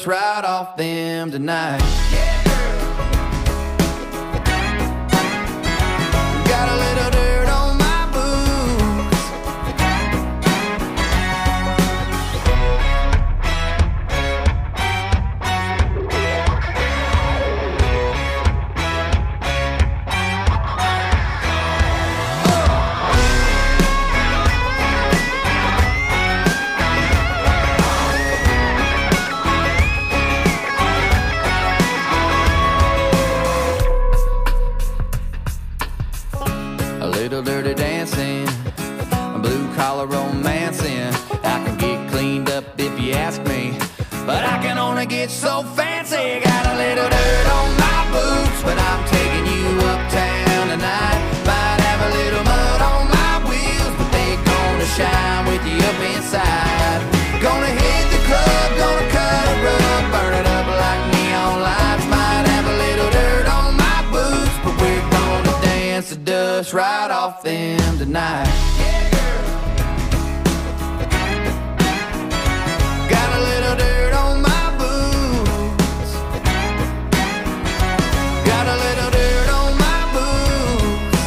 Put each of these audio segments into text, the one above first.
dust right off them tonight. Got a little dirt on my boots. A little dirty dancing, a blue collar romancing. I can get cleaned up if you ask me, but I can only get so fancy. Got a little dirt on my boots, but I'm taking you uptown tonight. Might have a little mud on my wheels, but they gonna shine with you up inside. Gonna hit the club, gonna cut a rug, burn it up like neon lights. Might have a little dirt on my boots, but we're gonna dance the dust right off them tonight. Got a little dirt on my boots. Got a little dirt on my boots.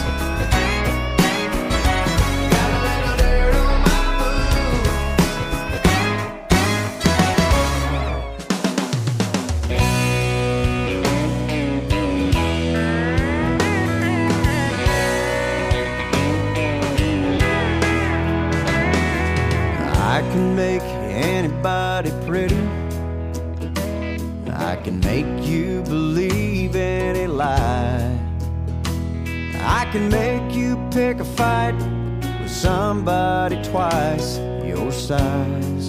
Got a little dirt on my boots. I can make anybody pretty. I can make you believe any lie. I can make you pick a fight with somebody twice your size.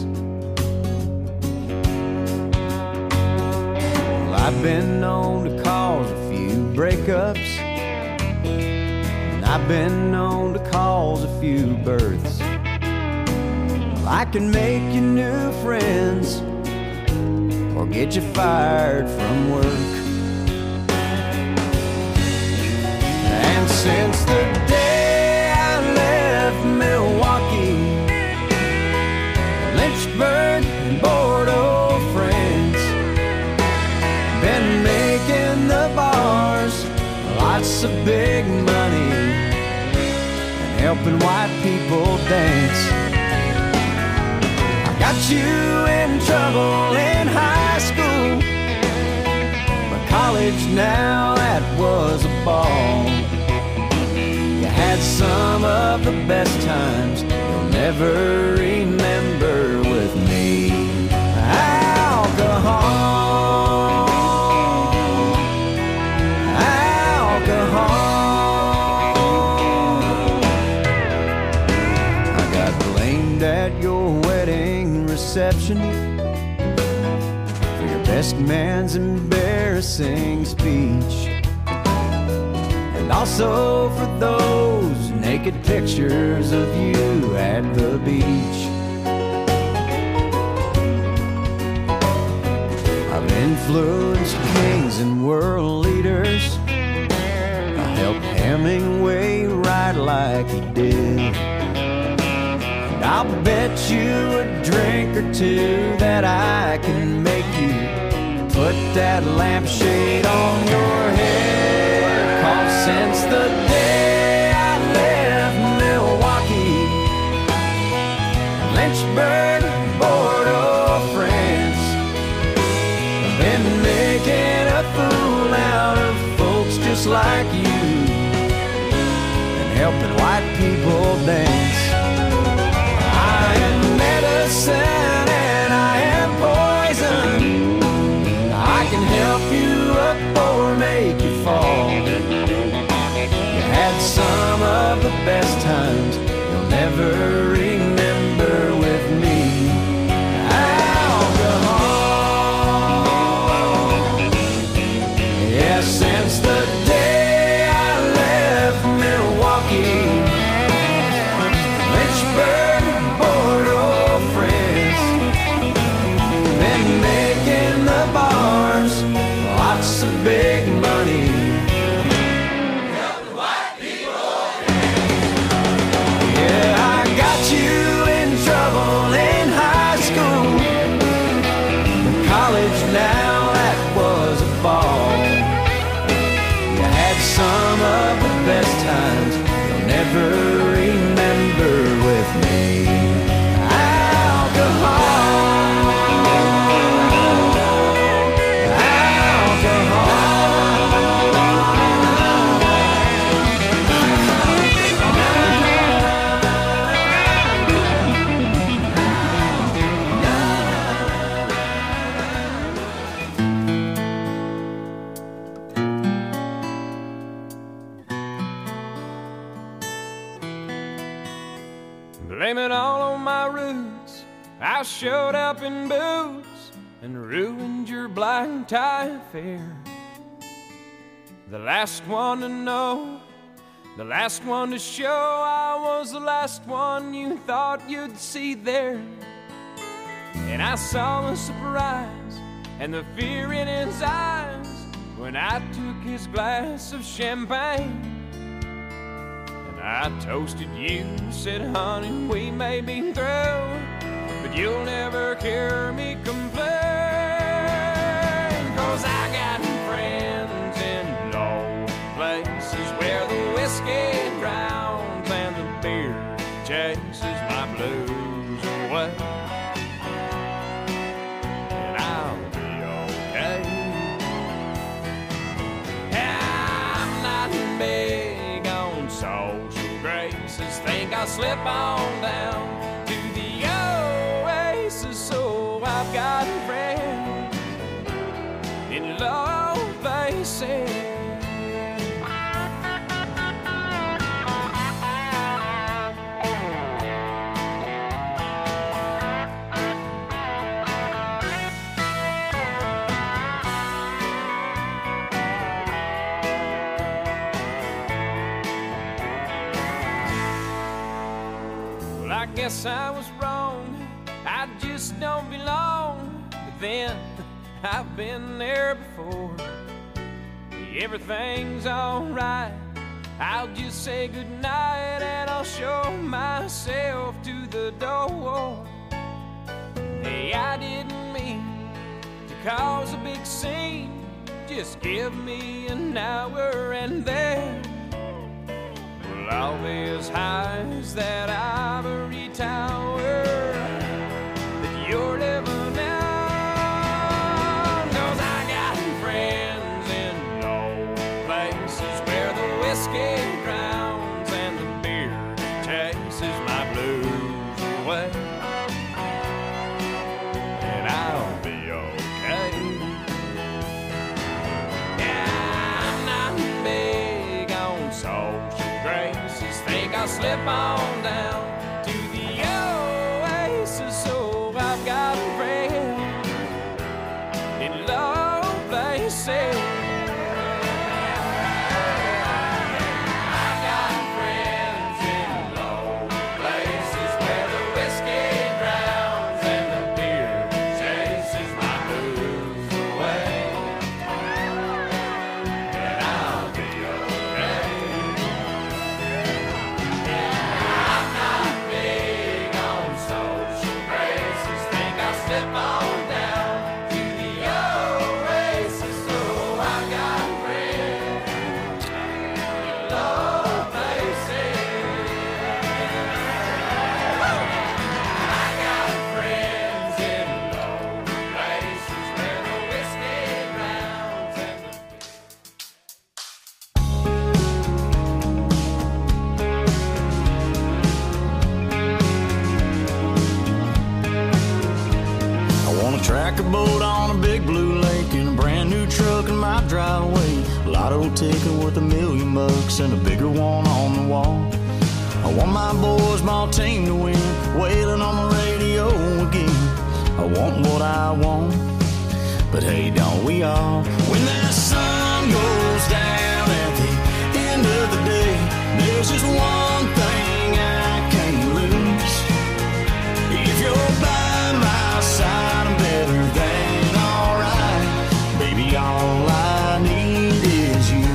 Well, I've been known to cause a few breakups, and I've been known to cause a few births. I can make you new friends or get you fired from work. And since the day I left Milwaukee, Lynchburg and Bordeaux, France, been making the bars lots of big money and helping white people dance. Got you in trouble in high school, but college now, that was a ball. You had some of the best times you'll never remember with me. Alcohol, alcohol. I got blamed at your wedding reception for your best man's embarrassing speech, and also for those naked pictures of you at the beach. I've influenced kings and world leaders. I helped Hemingway write like he did. I'll bet you a drink or two that I can make you put that lampshade on your head. 'Cause since the day I left Milwaukee, Lynchburg, Bordeaux, France, I've been making a fool out of folks just like you and helping white people dance. I am medicine and I am poison. I can help you up or make you fall. You had some of the best times you'll never remember with me. Alcohol. Yeah, since the day I left Milwaukee, I showed up in boots and ruined your black tie affair. The last one to know, the last one to show, I was the last one you thought you'd see there. And I saw the surprise and the fear in his eyes when I took his glass of champagne. And I toasted you, said, honey, we may be through, but you'll never hear me complain. 'Cause I got friends in low places where the whiskey drowns and the beer chases my blues away. And I'll be okay. I'm not big on social graces. Think I'll slip on down to the oasis. So I've got friends in low places. Well, I guess I was wrong. I just don't belong. But then I've been there before. Everything's alright. I'll just say goodnight and I'll show myself to the door. Hey, I didn't mean to cause a big scene. Just give me an hour and then well, I'll be as high as that ivory tower that you're living on. 'Cause I got friends in low places where the whiskey drowns and the beer chases my blues away. And I'll be okay. Yeah, I'm not big on social graces. Think I'll slip on down to the oasis. So I've got friends in low places. I've got friends in low places where the whiskey drowns and the beer chases my blues away. And I'll be okay. I'm not big on social graces. Think I'll slip on down to the oasis. So I've got friends in low places. I got friends in low places where the whiskey drowns and the I want a tracker boat on a big blue lake and a brand new truck in my driveway. Lotto ticket worth $1,000,000 and a bigger one on the wall. I want my boys, my team to win, wailing on the radio again. I want what I want, but hey, don't we all? When that sun goes down at the end of the day, there's just one thing I can't lose. If you're by my side, I'm better than alright. Baby, all I need is you.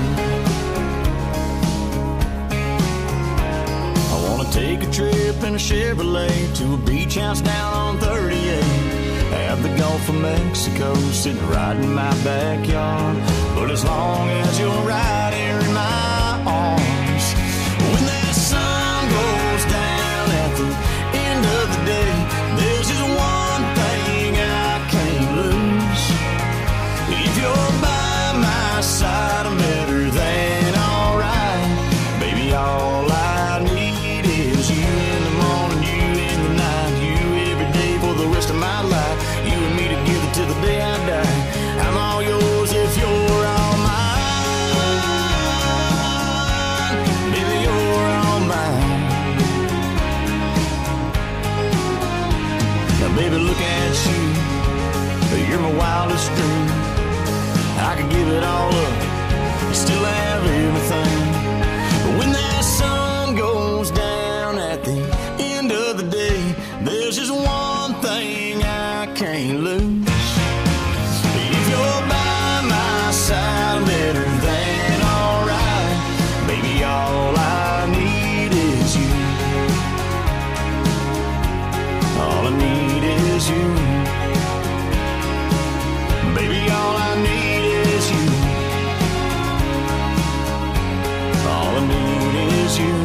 I wanna take a trip in a Chevrolet to a beach house down on 38. Have the Gulf of Mexico sitting right in my backyard. But as long as you're right here in my arms, when that sun goes down at the end of the day, there's just one thing I can't lose. If you're by my side, I'm better than alright. Baby, all I need is you in the morning, you in the night, you every day for the rest of my life. You and me together till the day I die. I'm all yours if you're all mine. Baby, look at you, you're my wildest dream. I could give it all up, you still have everything. But when that sun goes down at the end of the day, there's just one thing I can't lose. If you're by my side, better than alright. Baby, all I need is you. All I need is you. Baby, all I need is you. All I need is you.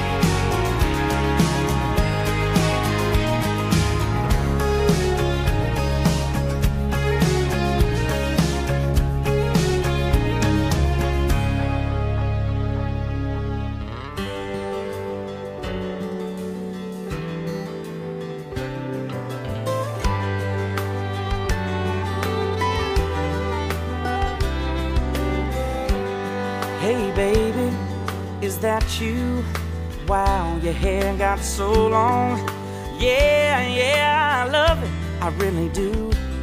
Hey baby, is that you? Wow, your hair got so long. Yeah, I love it, I really do.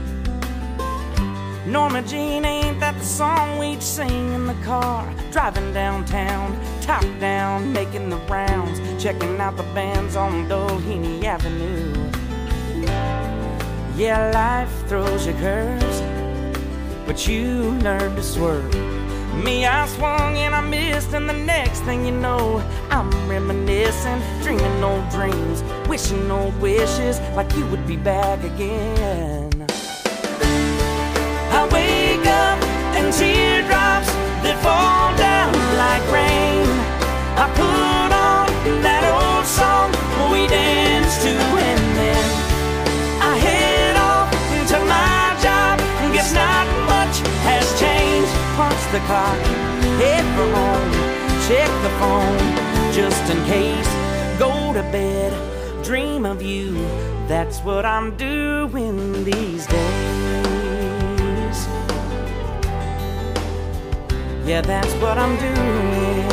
Norma Jean, ain't that the song we'd sing in the car? Driving downtown, top down, making the rounds, checking out the bands on Doheny Avenue. Yeah, life throws you curves, but you learn to swerve. Me, I swung and I missed, and the next thing you know, I'm reminiscing, dreaming old dreams, wishing old wishes like you would be back again. I wake up and teardrops that fall down like rain. I put on that old song we danced to, and then I head off to my job. Guess not much has changed. Punch the clock, head for home, check the phone just in case. Go to bed, dream of you. That's what I'm doing these days. Yeah, that's what I'm doing.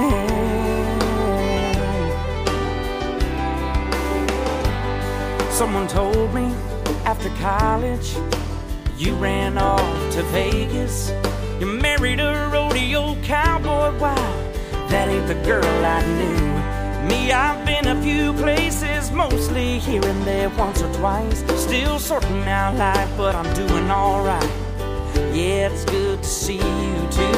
Someone told me after college you ran off to Vegas. You married a rodeo cowboy. Wow, that ain't the girl I knew. Me, I've been a few places, mostly here and there, once or twice. Still sorting out life, but I'm doing alright. Yeah, it's good to see you too.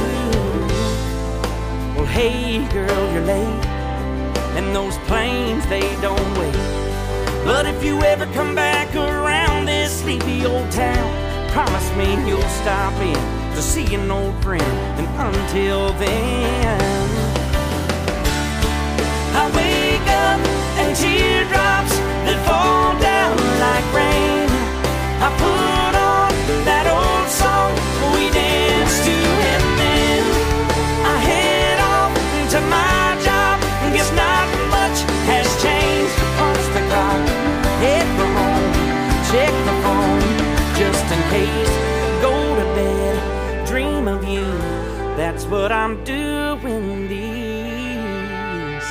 Well, hey girl, you're late, and those planes, they don't wait. But if you ever come back around this sleepy old town, promise me you'll stop in to see an old friend. And until then, I wake up and teardrops that fall down like rain. I put on that old song we danced to, and then I head off to my job. Guess not much has changed. Punch the clock, head for home, check the phone just in case. Go to bed, dream of you. That's what I'm doing these.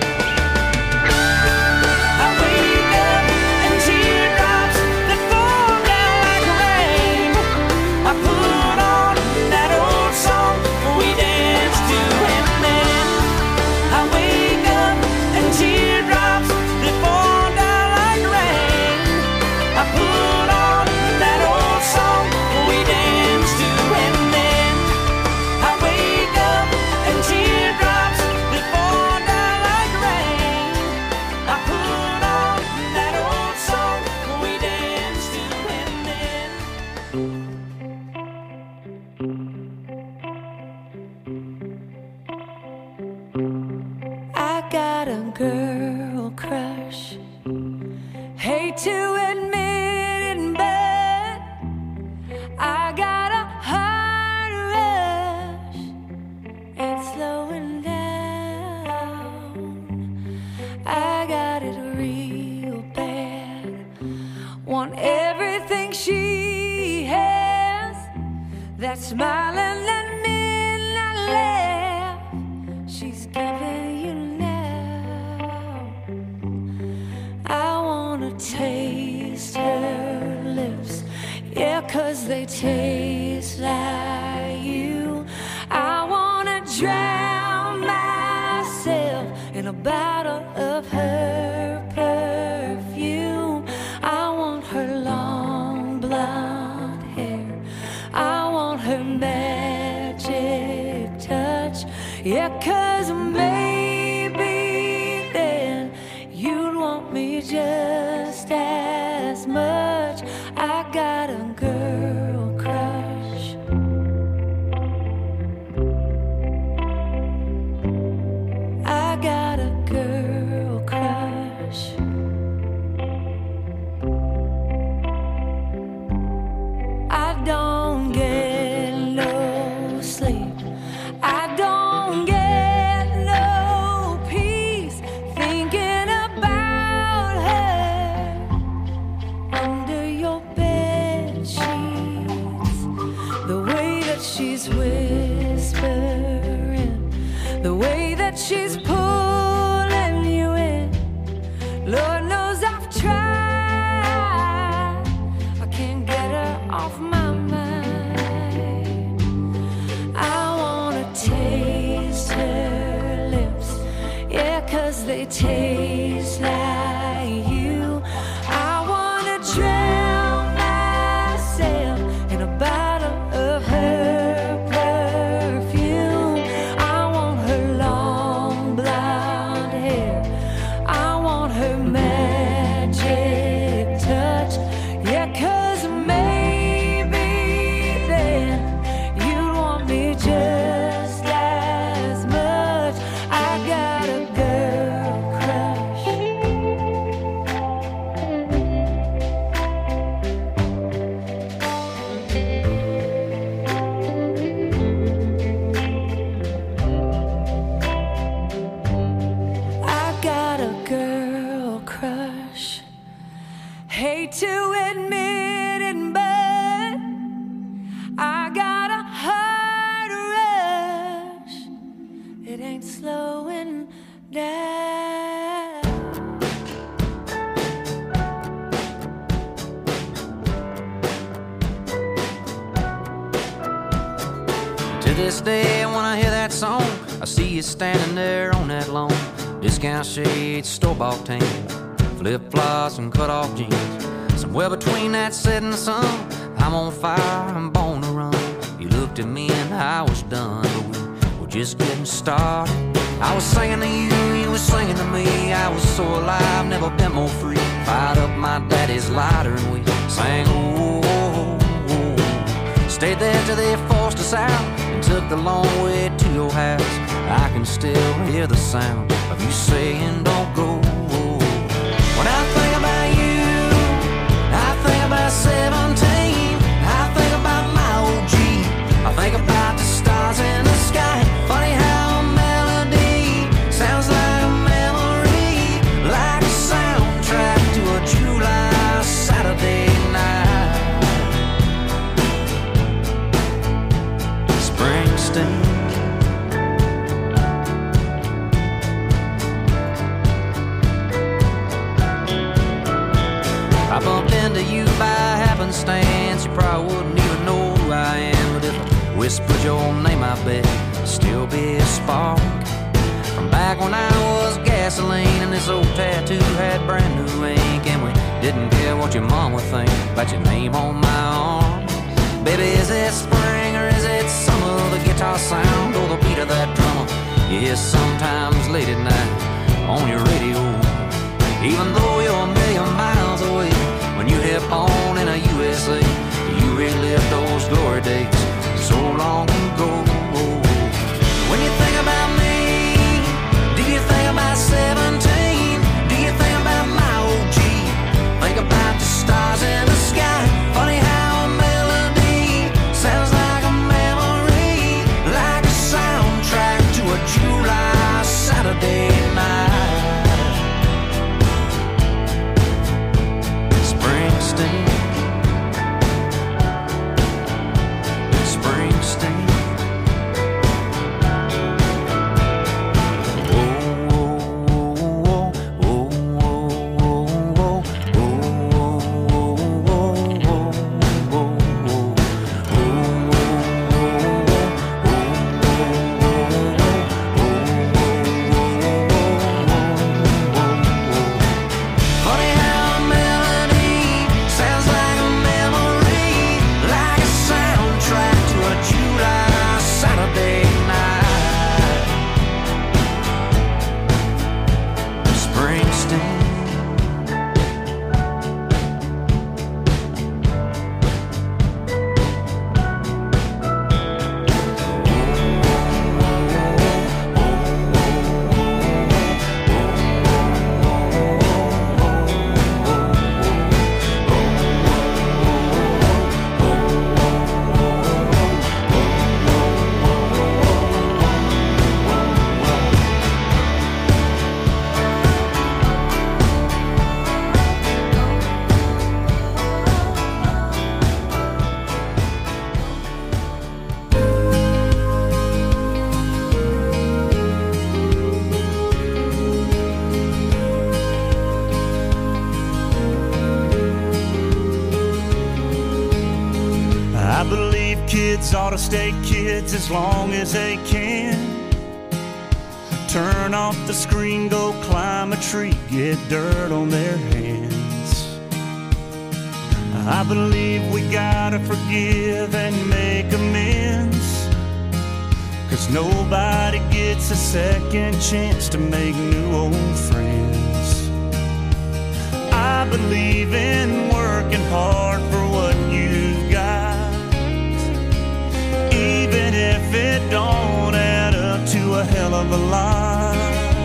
I wake up and teardrops that fall down like rain. I put on that old song we danced to, and then I wake up and teardrops that fall down like rain. I put on that old song we danced to, and then I wake up and teardrops that fall down like rain. I put on that old song we danced to, and then I got a girl crush. Hate to admit it, but I got a heart rush. It's slowing down. I got it real bad. Want everything she has. That smiling and midnight laugh she's giving you now. I wanna taste her 'cause they taste like you. I wanna drown myself in a bottle of her perfume. I want her long blonde hair, I want her magic touch. Yeah, 'cause maybe then you'd want me just as much. I got a girl crush. I got a girl crush. I don't get no sleep. I don't get no peace thinking about her under your bed sheets. The way that she's whispering, the way that she's pulling you in. Lord knows I've tried, I can't get her off my mind. I wanna taste her lips, yeah, 'cause they taste like you. I wanna drown myself in a bottle of her perfume. I want her long blonde hair, I want her magic touch. Yeah, 'cause maybe then you'd want me just as much. I got a girl crush. I got a girl crush. Hate to admit it, but I got a heart rush. It ain't slowing down. To this day, when I hear that song, I see you standing there on that lawn. Discount shades, store-bought tan, flip-flops and cut-off jeans. Somewhere between that setting sun, I'm on fire, I'm born to run. You looked at me and I was done, but we were just getting started. I was singing to you, you were singing to me. I was so alive, never been more free. Fired up my daddy's lighter and we sang, oh, oh, oh. Stayed there till they forced us out and took the long way to your house. I can still hear the sound of you saying, don't go. When I think about you, I think about 17. I think about my old Jeep. I think about the stars in the sky. Funny how a melody sounds like a memory, like a soundtrack to a July Saturday night. Springsteen. I bumped into you by happenstance. You probably wouldn't even know who I am, but if I whispered your name, I bet it'd still be a spark from back when I was gasoline and this old tattoo had brand new ink, and we didn't care what your mom would think about your name on my arm. Baby, is it spring or is it summer? The guitar sound or the beat of that drummer? Yeah, sometimes late at night on your radio, even though you're a million miles away. When you hit on in a USA, you relive those glory days so long ago. When you think about me, do you think about 17? Do you think about my old Jeep? Think about the stars in the sky. Funny how a melody sounds like a memory, like a soundtrack to a July Saturday night. Springsteen. Kids ought to stay kids as long as they can. Turn off the screen, go climb a tree, get dirt on their hands. I believe we gotta forgive and make amends, 'cause nobody gets a second chance to make new old friends. I believe in working hard for what you've got, even if it don't add up to a hell of a lot.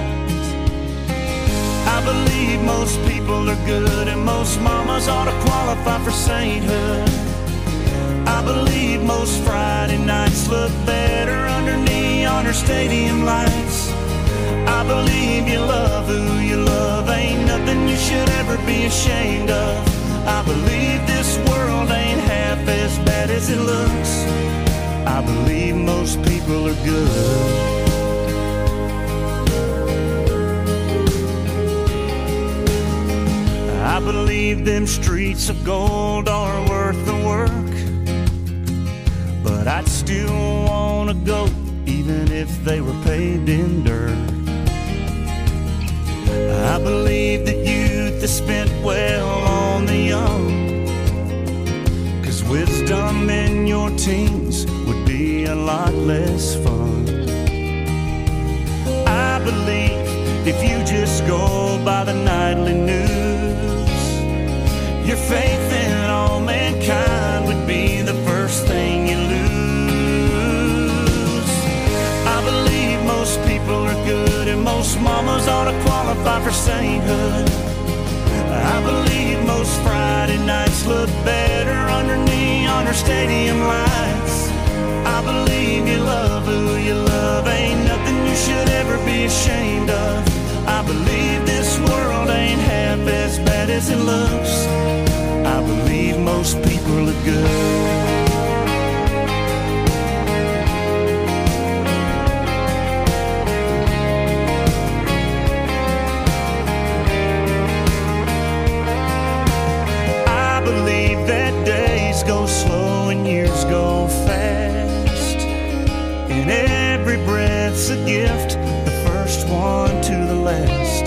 I believe most people are good and most mamas ought to qualify for sainthood. I believe most Friday nights look better under neon or stadium lights. I believe you love who you love, ain't nothing you should ever be ashamed of. I believe this world ain't half as bad as it looks. I believe most people are good. I believe them streets of gold are worth the work, but I'd still wanna go even if they were paved in dirt. I believe that youth is spent well on the young, 'cause wisdom in your teens would be a lot less fun. I believe if you just go by the nightly news, your faith in all mankind would be the first thing you lose. I believe most people are good and most mamas ought to qualify for sainthood. I believe most Friday nights look better under neon or stadium lights. I believe you love who you love, ain't nothing you should ever be ashamed of. I believe this world ain't half as bad as it looks. I believe most people are good. I believe that days go slow and years go fast, and every breath's a gift, the first one to the last.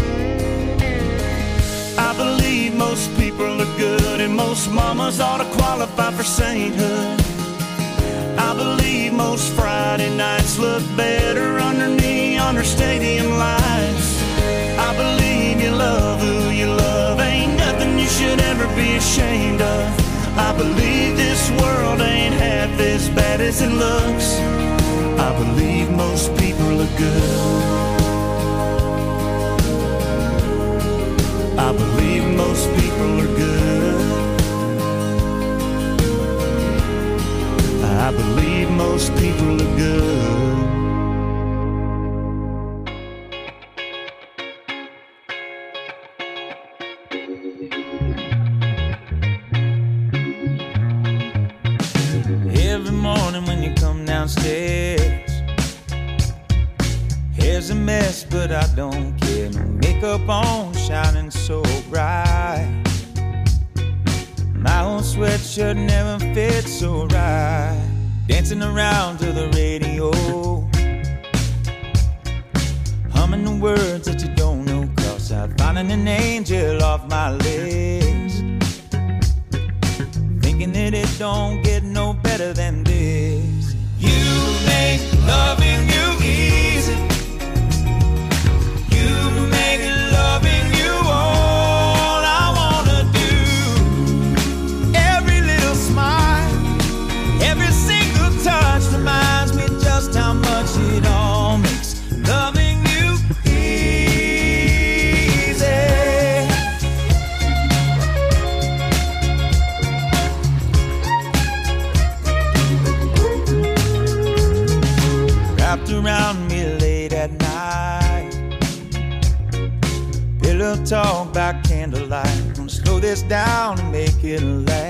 I believe most people are good and most mamas ought to qualify for sainthood. I believe most Friday nights look better under neon or stadium lights. I believe you love who you love, ain't nothing you should ever be ashamed of. I believe this world ain't half as bad as it looks. I believe most people are good. I believe most people are good. I believe most people are good. Every morning when you come downstairs, hair's a mess, but I don't care. No makeup on, shining so bright. My old sweatshirt never fits so right. Dancing around to the radio, humming the words that you don't know, 'cause I'm finding an angel off my list. Thinking that it don't get no better than this. You make loving you easy. You make loving you all I wanna do. Every little smile, every single touch reminds me just how much it all makes loving you easy. Wrapped around me late at night, pillow talk by candlelight. Gonna slow this down and make it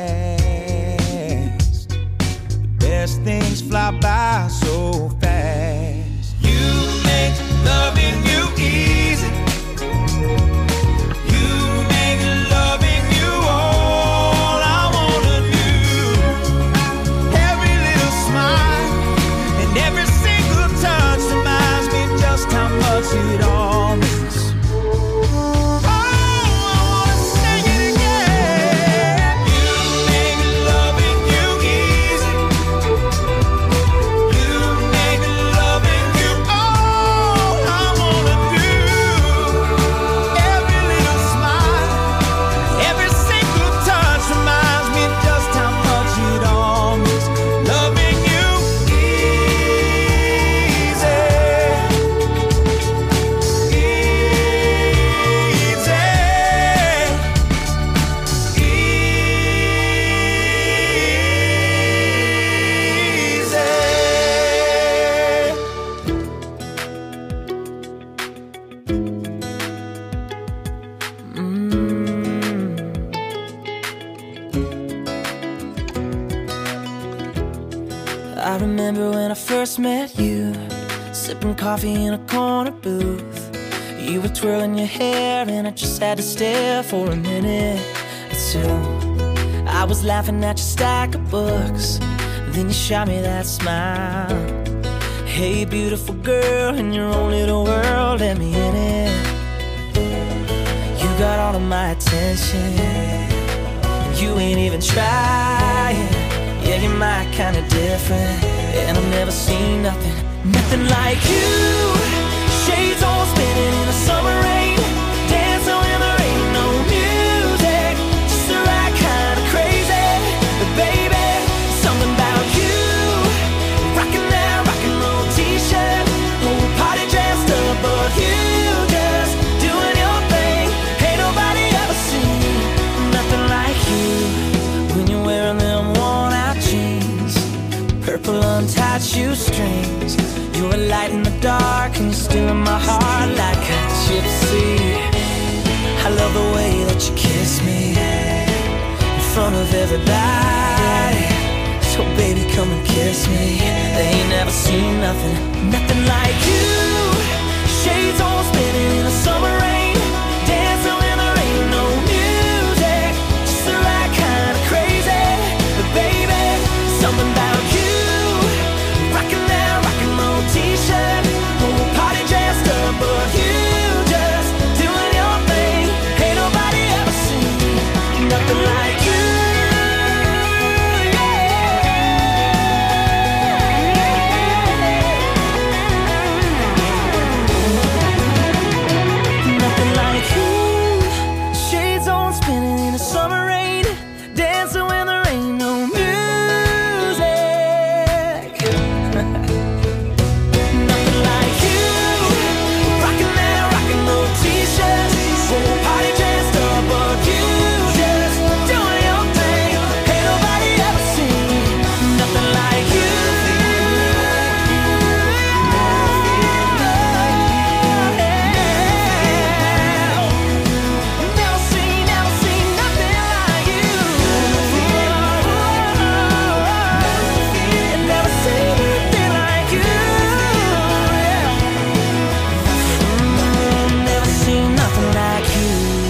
last. The best things fly by so fast. You make loving you easy. You make loving you all I wanna do. Every I remember when I first met you, sipping coffee in a corner booth. You were twirling your hair and I just had to stare for a minute or two. I was laughing at your stack of books, then you shot me that smile. Hey beautiful girl, in your own little world, let me in it. You got all of my attention, and you ain't even trying. Yeah, you're my kind of different, and I've never seen nothing like you. Shades all spinning in the summer rain, dancing when there ain't no music, just the right kind of crazy. But baby, something about you, rocking that rock and roll t-shirt, whole party dressed up, but you just doing your thing. Ain't nobody ever seen nothing like you. When you're wearing them worn out jeans, purple untied shoestrings, you're a light in the dark and you're still in my heart like a gypsy. I love the way that you kiss me in front of everybody. So baby, come and kiss me. They ain't never seen nothing like you. Shades all spinning in the summer rain, dancing when there ain't no music, just the right kind of crazy. But baby, something about you, rocking that rock and roll t-shirt, whole party dressed up, but you just doing your thing. Ain't nobody ever seen nothing like you. Nothing like you. Shades on spinning in the summer rain, dancing when there ain't no music. Nothing like you, rocking that rock and roll t-shirt, whole party dressed up, but you just doing your thing. Ain't nobody ever seen nothing like you. Never seen nothing like you. Never seen nothing like you. Never seen nothing like you.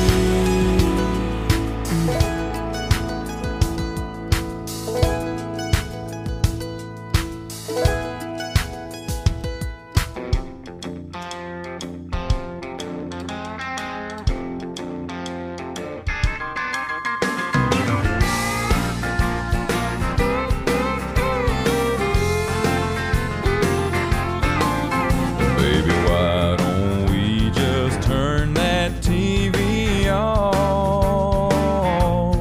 Baby, why don't we just turn that TV off?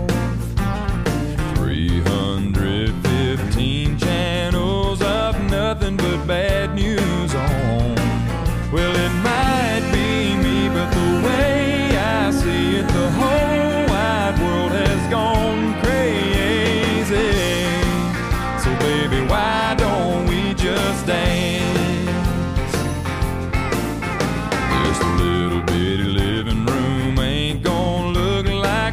315 channels of nothing but bad news on. Well, it might be me, but the way I see it, the whole wide world has gone crazy. So baby, why don't we just dance? This little bitty living room ain't gonna look like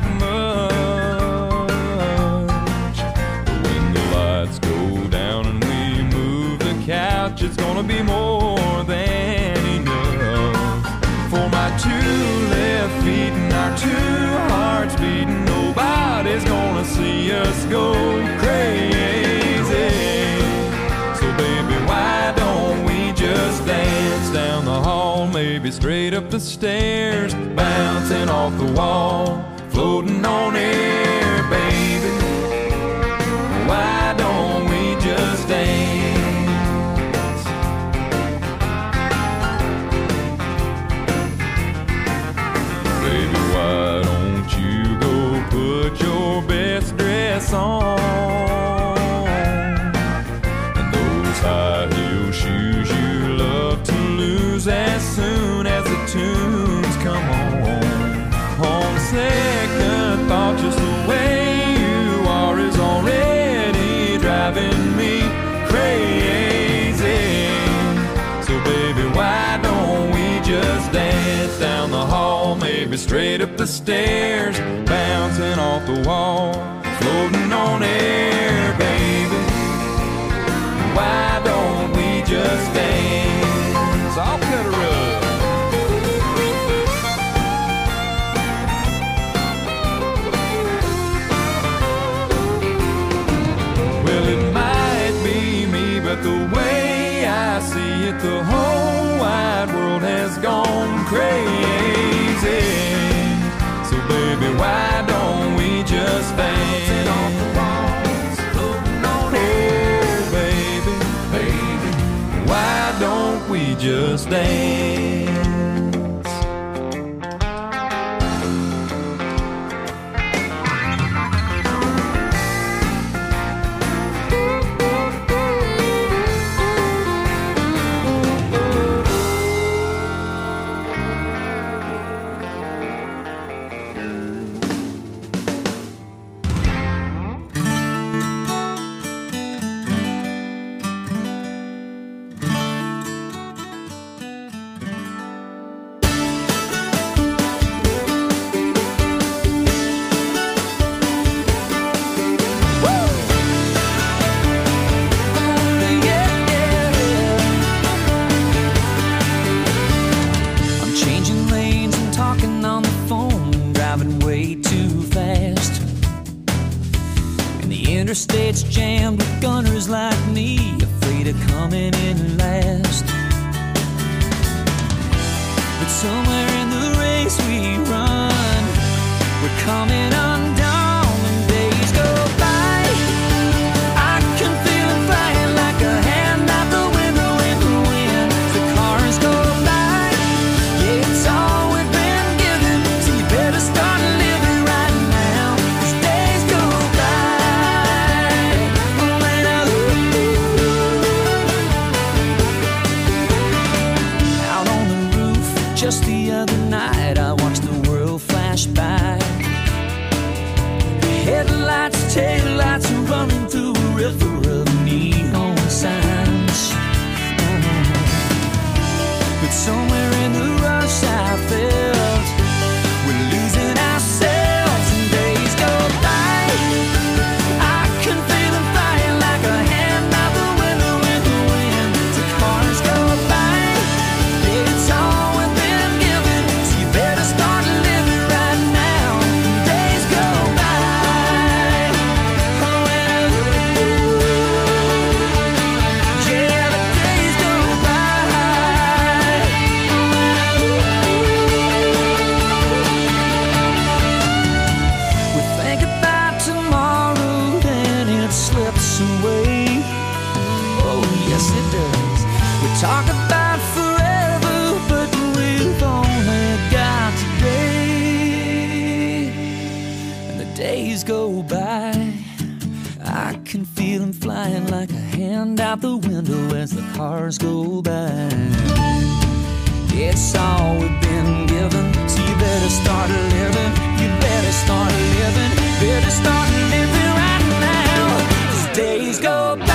much. But when the lights go down and we move the couch, it's gonna be more than enough. For my two left feet and our two hearts beating, nobody's gonna see us go crazy. So baby, why don't we just dance down the hall, maybe straight up the stairs, bouncing off the wall, floating on air, baby. Why don't we just dance? Baby, why don't you go put your best dress on, and those high heel shoes you love to lose as soon as the tunes come on. On second thought, just the way you are is already driving me crazy. So baby, why don't we just dance down the hall, maybe straight up the stairs, bouncing off the wall, floating on air, baby. but the whole wide world has gone crazy. So baby, why don't we just dance? Oh baby, why don't we just dance? Interstate's jammed with gunners like me, afraid of coming in last. But somewhere in the race we run, we're coming undone when days go by. I can feel it flying like a hand out the window in the wind. The cars go by, yeah, it's all we've been given, so you better start living right now, 'cause days go by. Just the other night I watched the world flash by. Headlights, taillights are running through a river of neon signs. But somewhere in the rush I felt we're losing ourselves and days go by. I can feel them flying like a hand out the window in the wind. The cars go by, it's all talk about forever, but we've only got today. And the days go by, I can feel them flying like a hand out the window as the cars go by. It's all we've been given, so you better start living. You better start living. Better start living right now, 'cause days go by.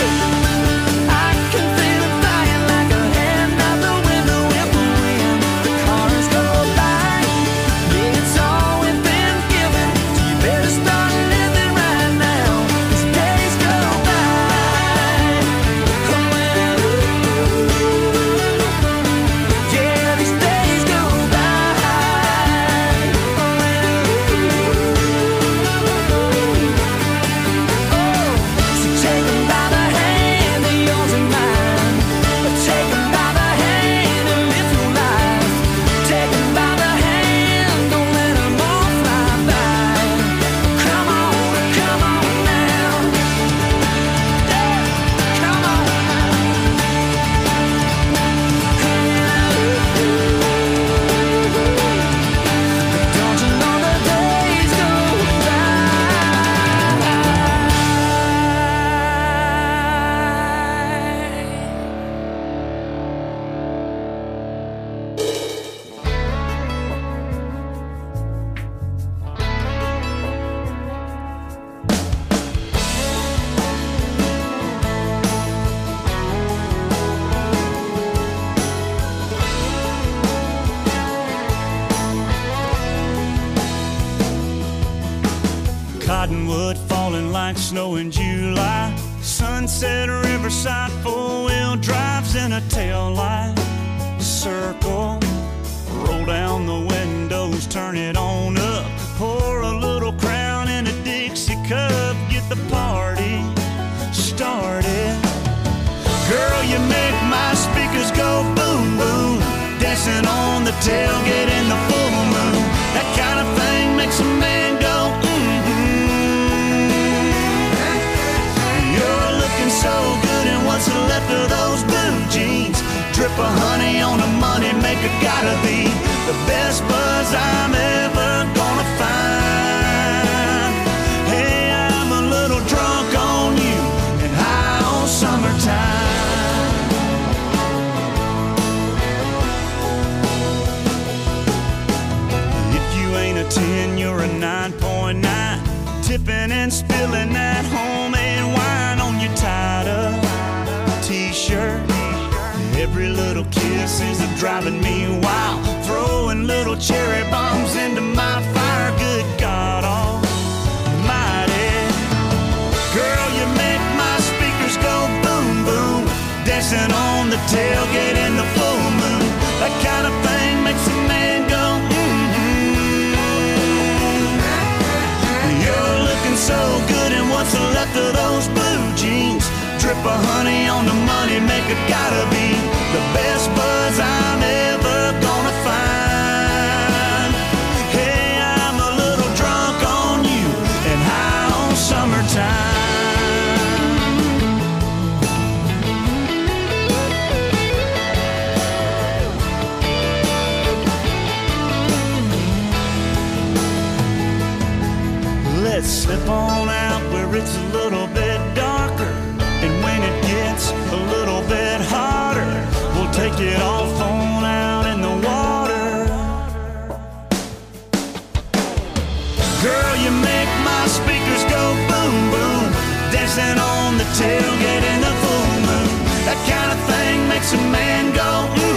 Cottonwood falling like snow in July. Sunset Riverside, four-wheel drives in a tail light. Circle, roll down the windows, turn it on up. Pour a little Crown in a Dixie cup, get the party started. Girl, you make my speakers dancing on the tailgate in the full moon. That kind of thing makes a man go, You're looking so good in what's left of those blue jeans. Drip of honey on a money maker, gotta be the best buzz I'm ever gonna find. Hey, I'm a little drunk on you and high on summertime. If you ain't a 10, you're a 9.9. Tipping and spilling that homemade wine on your tied-up t-shirt. Every little kiss is driving me wild, throwing little cherry bombs into my fire. Good God almighty, girl, you make my speakers go boom, boom. Dancing on the tailgate in the full moon. That kind of thing makes a man go, You're looking so good in what's left of those blue jeans. Drip of honey on the money maker, gotta be the best buzz I'm ever gonna find. Hey, I'm a little drunk on you and high on summertime. Let's slip on out where it's a little bit darker, and when it gets a little bit hotter, we'll take it off on out in the water. Girl, you make my speakers go boom, boom. Dancing on the tailgate in the full moon. That kind of thing makes a man go,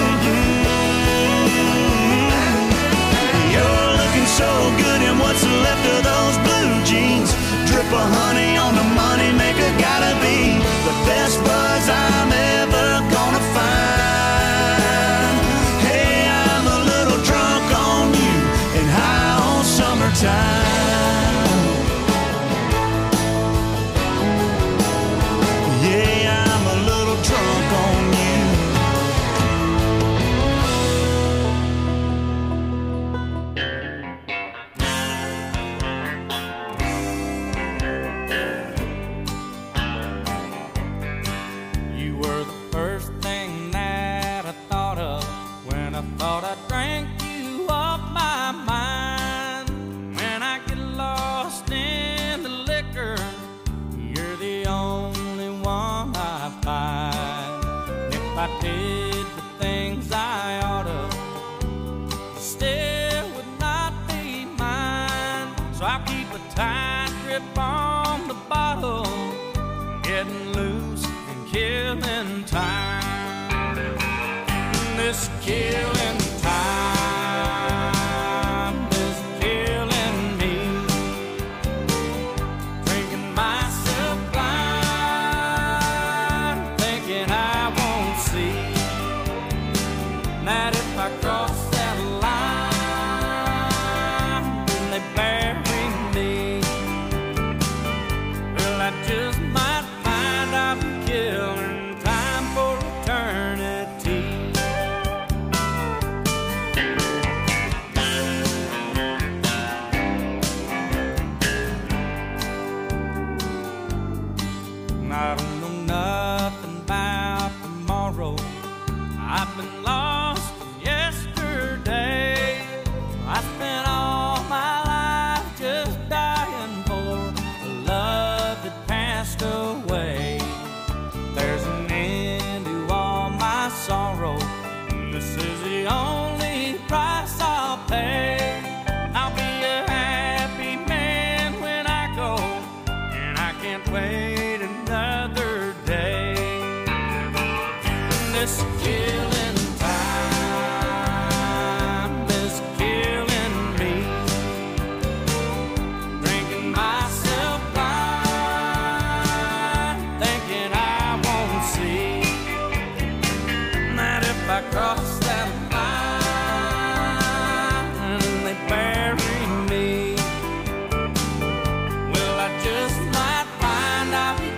You're looking so good in what's left of those blue jeans. Drip of honey on the money maker, gotta be the best buzz I'm ever gonna find. Hey, I'm a little drunk on you and high on summertime. Yeah, I'm a little drunk on you. Thought I drank you off my mind. When I get lost in the liquor, you're the only one I find. If I did the things I oughta, still would not be mine. So I'll keep a tight grip on the bottle, getting loose and killing time. This killing time is killing me. Drinking myself blind, thinking I won't see that if I cross that line, then they bury me. Well, I just might find I'm killing time for eternity. I don't know nothing about tomorrow. I've been lost yesterday. I spent all my life just dying for a love that passed away. There's an end to all my sorrow. This is the only price I'll pay. I'll be a happy man when I go, and I can't wait another day. This killing time is killing me. Drinking myself blind, thinking I won't see that if I cross that line and they bury me, well, I just might find out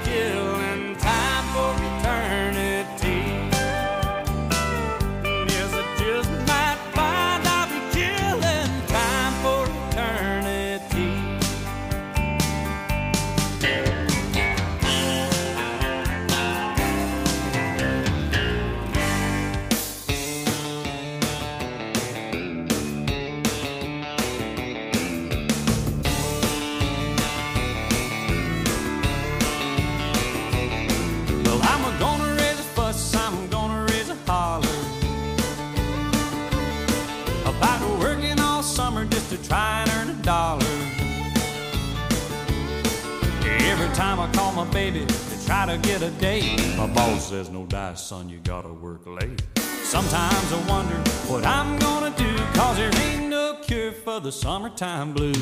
time I call my baby to try to get a date, my boss says, no dice, son, you gotta work late. Sometimes I wonder what I'm gonna do, 'cause there ain't no cure for the summertime blues.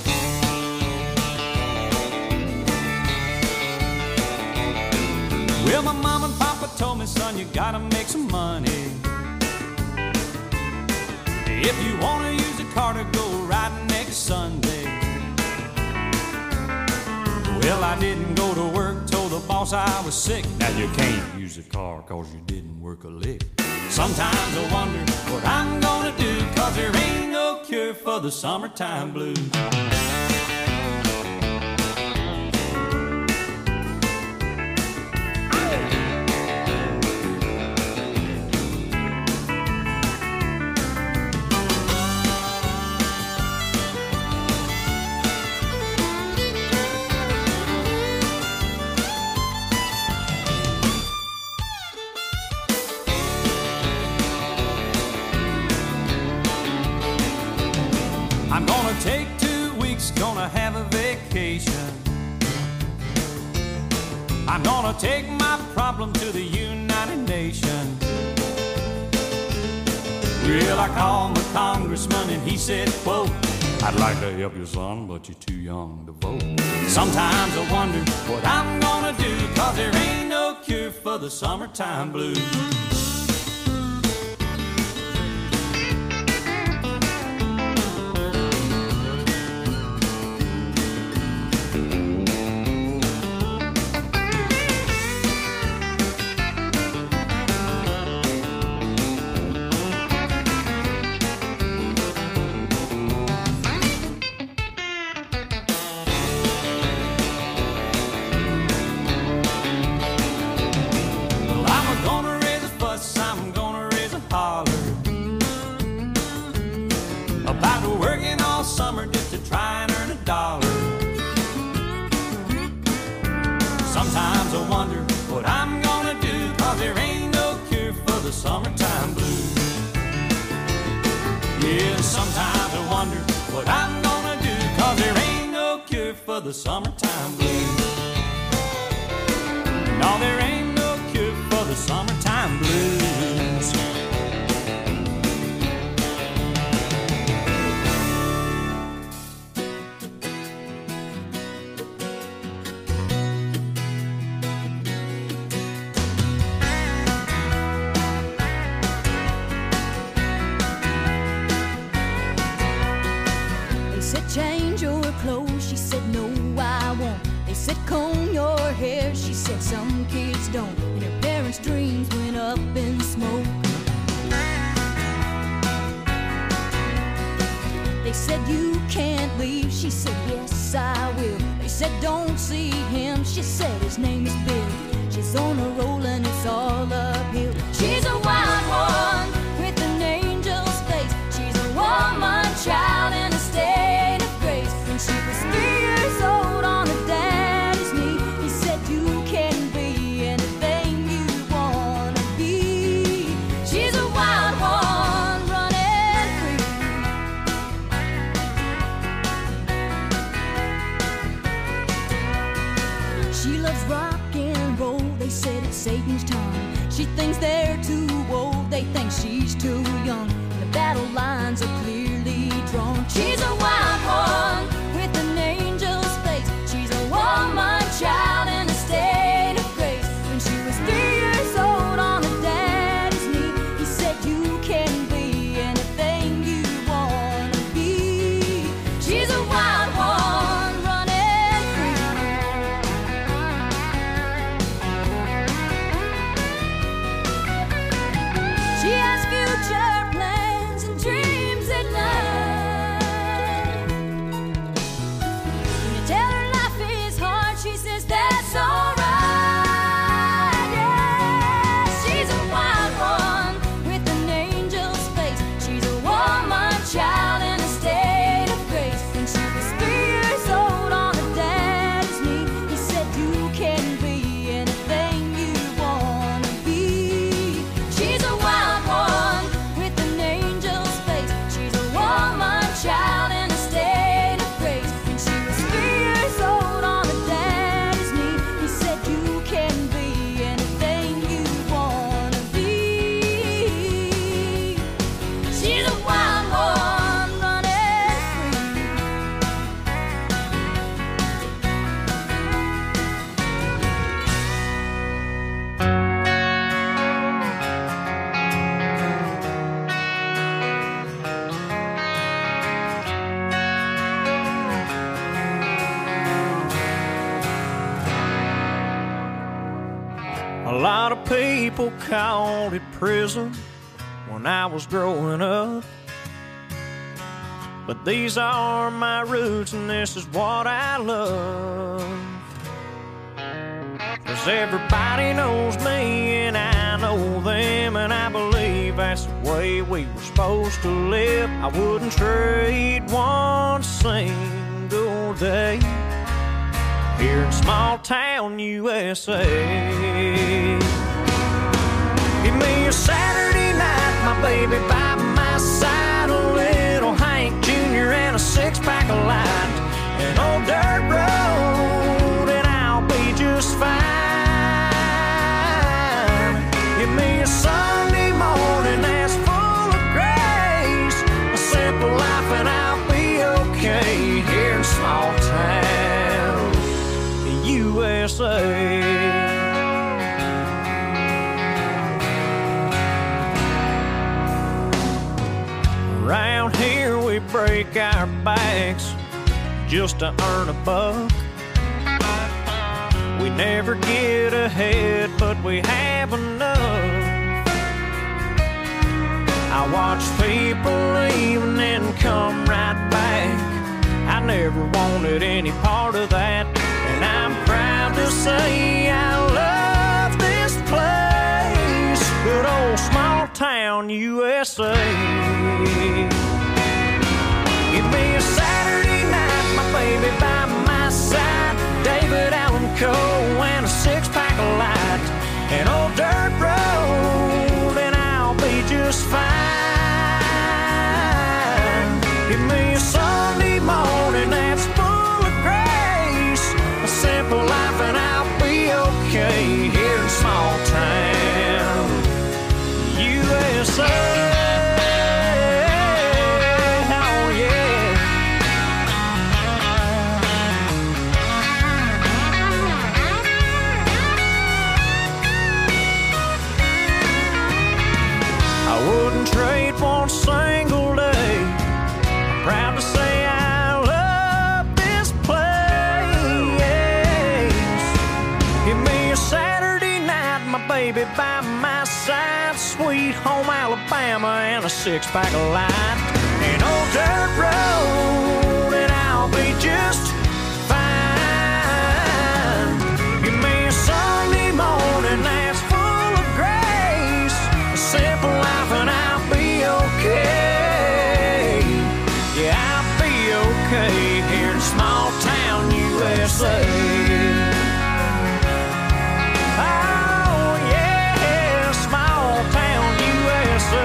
Well, my mom and papa told me, son, you gotta make some money. If you wanna use a car to go riding next Sunday. Well, I didn't go to work, told the boss I was sick. Now you can't use a car 'cause you didn't work a lick. Sometimes I wonder what I'm gonna do, 'cause there ain't no cure for the summertime blues. I'm gonna take 2 weeks, gonna have a vacation. I'm gonna take my problem to the United Nations. Well, I called my congressman and he said, quote, I'd like to help you, son, but you're too young to vote. Sometimes I wonder what I'm gonna do, 'cause there ain't no cure for the summertime blues. Sometimes I wonder what I'm gonna do, 'cause there ain't no cure for the summertime blues. Yeah, sometimes I wonder what I'm gonna do, 'cause there ain't no cure for the summertime blues. No, there ain't no cure for the summertime blues. Change your clothes, she said no I won't. They said comb your hair, she said some kids don't. And her parents' dreams went up in smoke. They said you can't leave, she said yes I will. They said don't see him, she said his name is Bill. She's on a roll and it's all uphill. She's a wild one with an angel's face. She's a woman child in a state. She was 3 years old on her daddy's knee. He said you can be anything you wanna be. She's a wild one running free. She loves rock and roll. They said it's Satan's time. She thinks they're too old. They think she's too young. The battle lines are clearly drawn. She's a wild one with an angel's face. She's a woman child in a state of grace. When she was 3 years old on her daddy's knee, he said you can be anything you wanna be. She's a wild one running free. She has future plans and dreams at night. A lot of people called it prison when I was growing up, but these are my roots and this is what I love. 'Cause everybody knows me and I know them, and I believe that's the way we were supposed to live. I wouldn't trade one single day here in small town USA. Give me a Saturday night, my baby by my side, a little Hank Jr. and a six-pack of light, an old dirt road, and I'll be just fine. Give me a Sunday morning that's full of grace, a simple life, and I'll be okay here in small town USA. Around here we break our backs just to earn a buck. We never get ahead, but we have enough. I watch people leave and then come right back. I never wanted any part of that, and I'm proud to say I love this place, good old small town USA. Give me a Saturday night, my baby by my side, David Allan Coe and a six-pack of light, an old dirt road, and I'll be just fine. Give me a Sunday morning that's full of grace, a simple life, and I'll be okay here in small town USA. Trade one single day. Proud to say I love this place. Give me a Saturday night, my baby by my side, sweet home Alabama and a six-pack of light, an old dirt road, and I'll be just fine. Give me a Sunday morning that's full of grace, a simple life, and I'll be okay. Yeah, I'll be okay here in small town USA. Oh yeah, small town USA.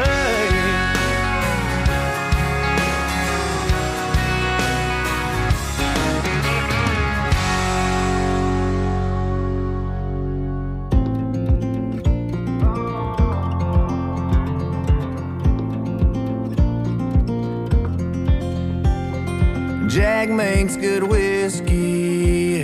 Jack makes good whiskey,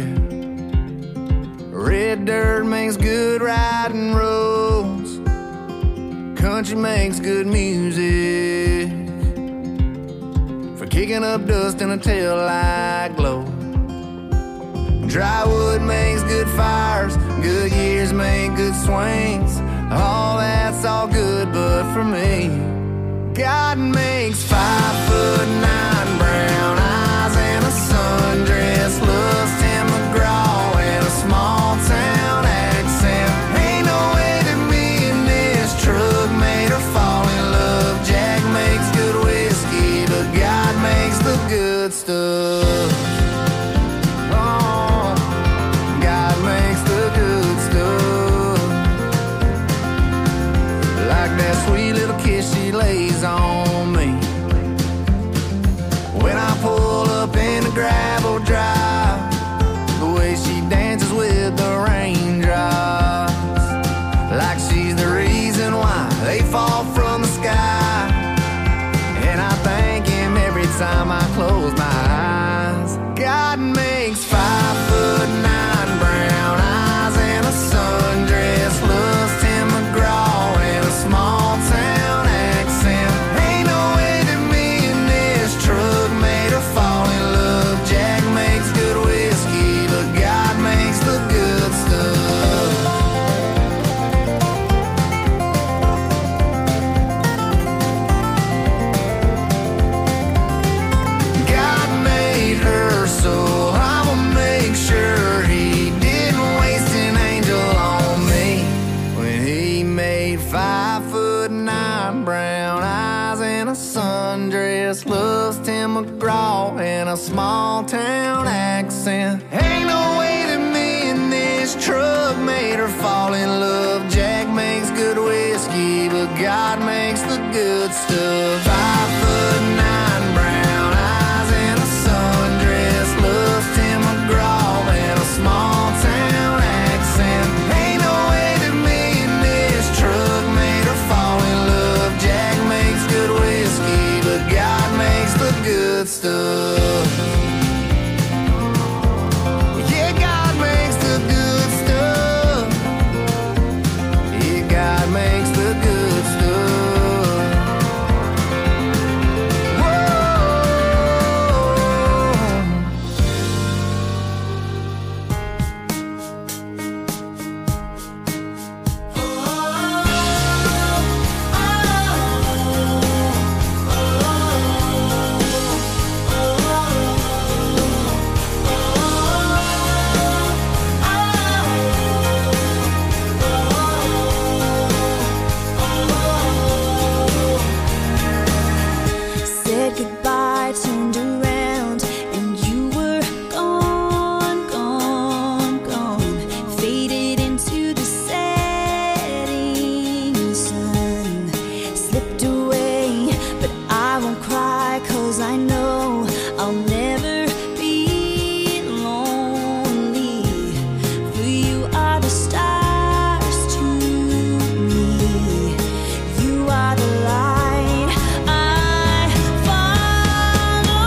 red dirt makes good riding roads, country makes good music for kicking up dust in a tail-light glow. Dry wood makes good fires, good years make good swings, all that's all good, but for me, God makes 5'9" brown eyes and a sundress looks Tim McGraw and a small town accent. Ain't no way that me and this truck made her fall in love. Jack makes good whiskey, but God makes the good stuff. Oh, God makes the good stuff. Like that sweet little kiss she lays on me. a small town accent. Ain't no way that me and this truck made her fall in love. Jack makes good whiskey, but God makes the good stuff. 5'9", brown eyes and a sundress, loves Tim McGraw and a small town accent. Ain't no way that me and this truck made her fall in love. Jack makes good whiskey, but God makes the good stuff. Yeah, God makes the good stuff. Yeah, God makes the good stuff. Said goodbye, turned around, and you were gone, gone, gone. Faded into the setting sun. Slipped away, but I won't cry, 'cause I know I'll never be lonely. For you are the stars to me. You are the light I follow.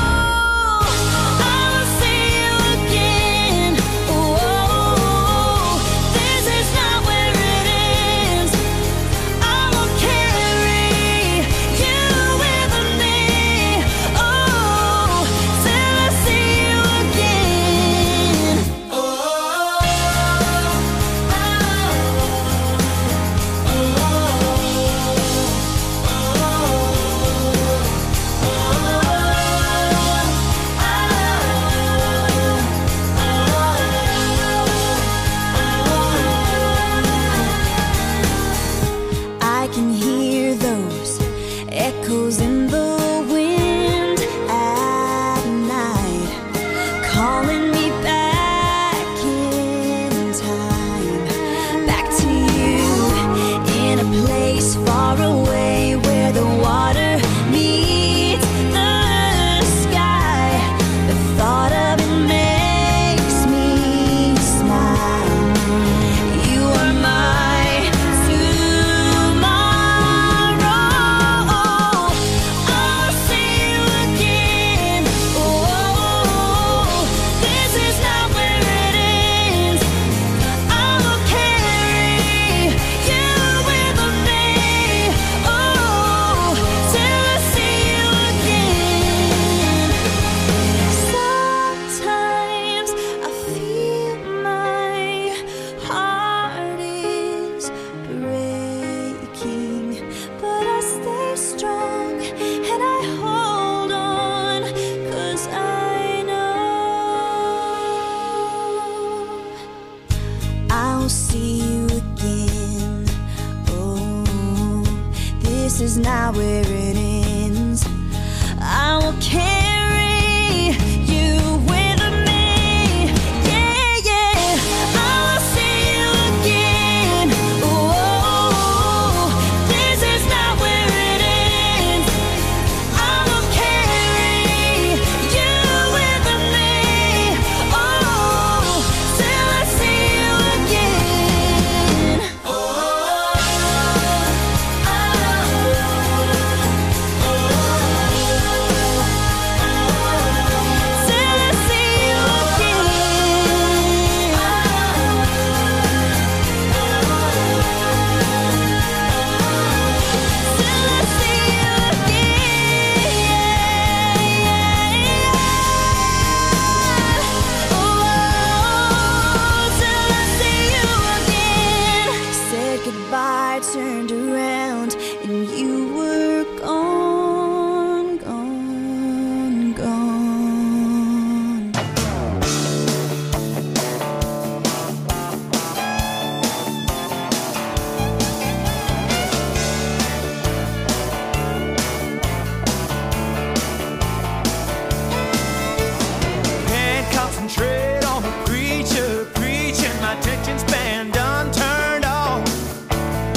I will see you again. Oh, this is not where it ends. I will carry you with me. Oh, till I see you again. I can hear those echoes in the wind at night, calling me back in time, back to you, in a place far away where the water meets the sky. The thought of it makes me smile. You are my tomorrow. I'll see you again. Oh, this is not where it ends. I will carry you with me. Oh, till I see you again. Sometimes I feel my heart is breaking, but I stay strong and I hold on, 'cause I know I'll see you again. Oh, this is not where it ends. I will carry